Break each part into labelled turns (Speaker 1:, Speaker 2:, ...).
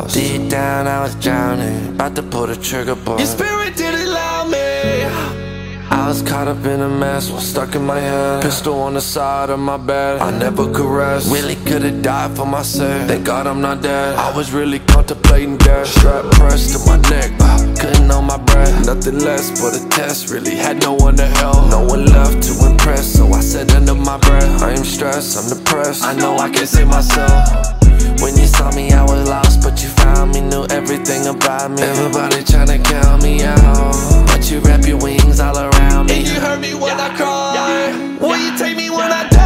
Speaker 1: lost. Deep down I was drowning, about to pull the trigger, but your spirit didn't allow me. I was caught up in a mess, was stuck in my head. Pistol on the side of my bed, I never could rest. Really could've died for myself, thank God I'm not dead. I was really contemplating death, strap pressed to my neck, couldn't hold my breath. Nothing less but a test, really had no one to help. No one left to impress, so I said under my breath, I am stressed, I'm depressed, I know I can't save myself. When you saw me I was lost, but you found me, knew everything about me. Everybody tryna count me out, but you wrap your wings all around me. And you heard me when I cry, will you take me when I die?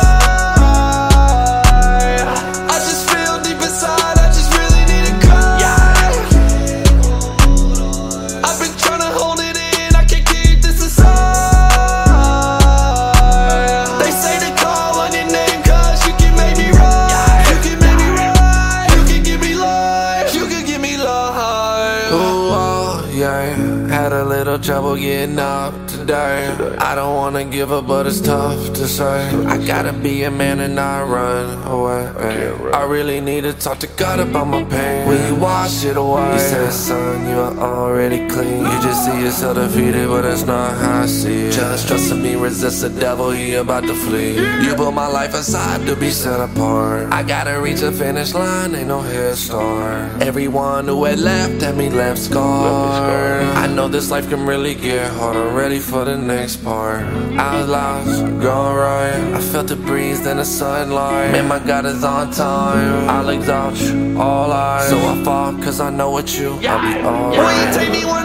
Speaker 1: I just feel deep inside, I just really need to cry. I've been tryna hold it in, I can't keep this inside. They say to call on your name cause you can make me right. You can make me right, you can give me life, you can give me life. Oh, yeah, had a little trouble getting up today. I don't wanna give up, but it's tough to say. I gotta be a man and not run away. I really need to talk to God about my pain. Will you wash it away? He said, son, you are already clean. You just see yourself defeated, but that's not how I see it. Just trust me, resist the devil, he about to flee. You put my life aside to be set apart. I gotta reach the finish line, ain't no head start. Everyone who had left at me left scarred. I know this life can really get hard, I'm ready for the next part. I was lost, gone right, I felt the breeze, then the sunlight. Man, my God is on time, I'll exalt you, all eyes. So I fall, cause I know with you, I'll be alright. Will you take me one